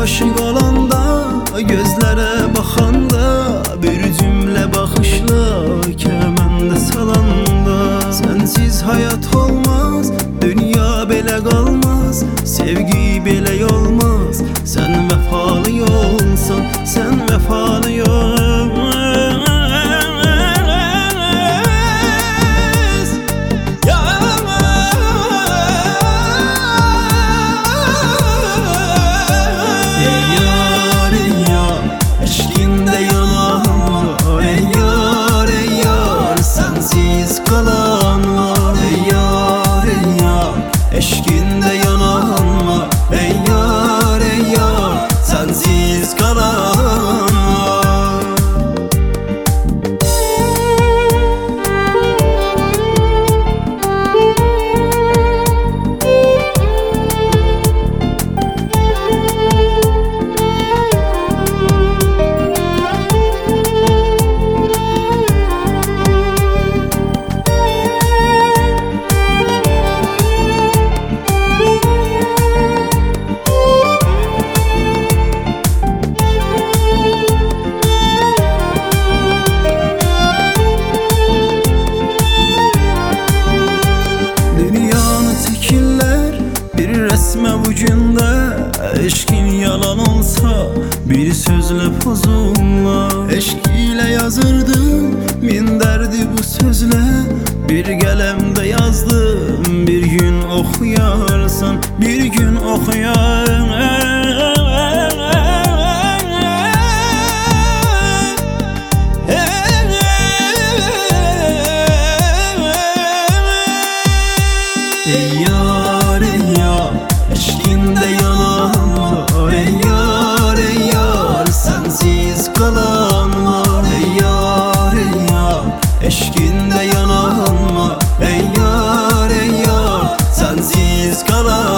aşık olanda, gözlərə baxanda, bir cümlə baxışla kəməndə salanda. Sənsiz həyat olmaz, dünya belə qalmaz, sevgi belə olmaz. Sən vəfalı olsan, sən vəfalı eşkinde yanan var. Ey yar, ey yar, sensiz kalan var. Resme ucunda eşkin yalan olsa, bir sözle pozulma. Eşk ile yazırdım min derdi bu sözle, bir gelemde yazdım. Bir gün okuyarsan, bir gün okuyar. Ey yar, ey yar, eşkinde yanan var. Ey yar, ey yar, sensiz kalan var. Ey yar, ey yar, eşkinde yanan var. Ey yar, ey yar, sensiz kalan